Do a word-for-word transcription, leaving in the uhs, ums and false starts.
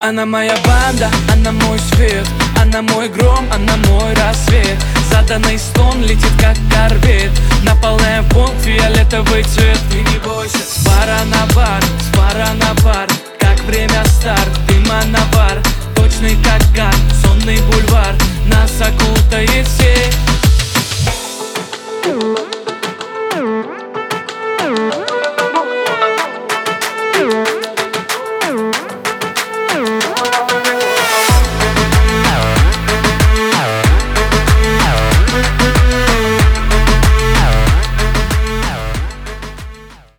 Она моя банда, она мой свет, она мой гром, она мой рассвет. Заданный стон летит как корвет, наполняем пункт фиолетовый цвет. Ты не бойся, с пара на бар, с пара на бар, как время старт, дыма на бар, точный как гад, сонный бульвар нас окутает сеть.